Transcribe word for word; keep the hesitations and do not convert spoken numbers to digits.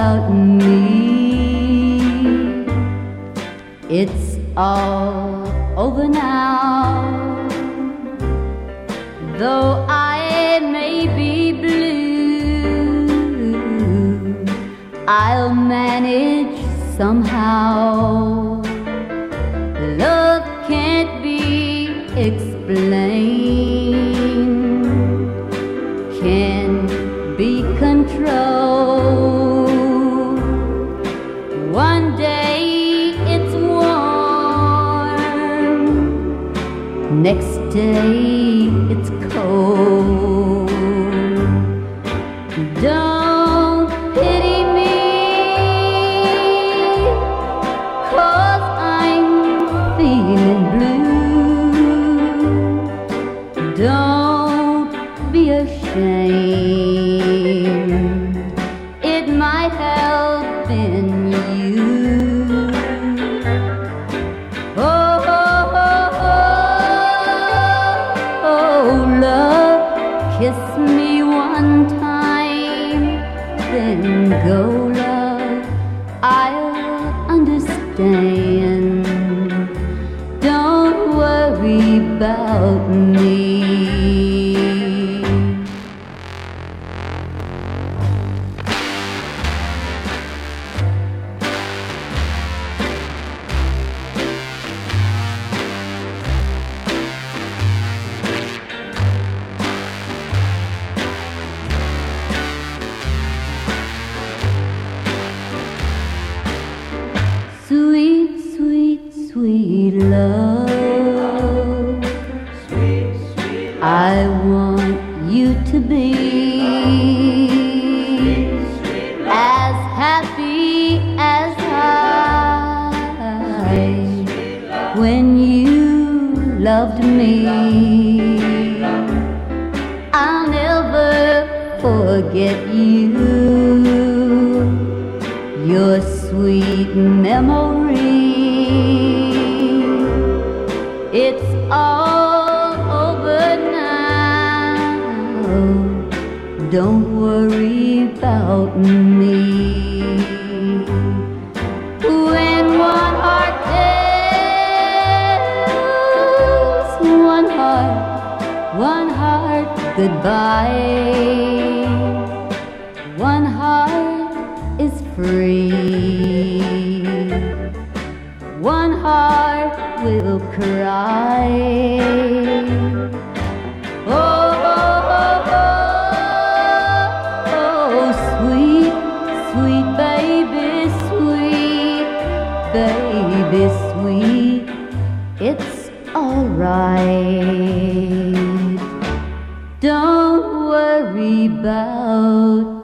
about me. It's all over now, though I may be blue, I'll manage somehow. Love can't be explained, can't be controlled. One day it's warm, next day it's cold. Don't pity me, 'cause I'm feeling blue. Don't be ashamed, it might help in you. Oh, oh, oh, oh, oh, love, kiss me one time, then go, love, I'll understand. Don't worry about me. Sweet, sweet, sweet love, Sweet, sweet love. I want you to be Sweet, sweet love. as happy as I when you loved me. I'll never forget you, your sweet memory. It's all over now, don't worry about me. When one heart tells one heart, one heart goodbye, one heart is free, one heart will cry. Oh, oh, oh, oh, oh, sweet, sweet baby, sweet baby, sweet, it's alright. Don't worry about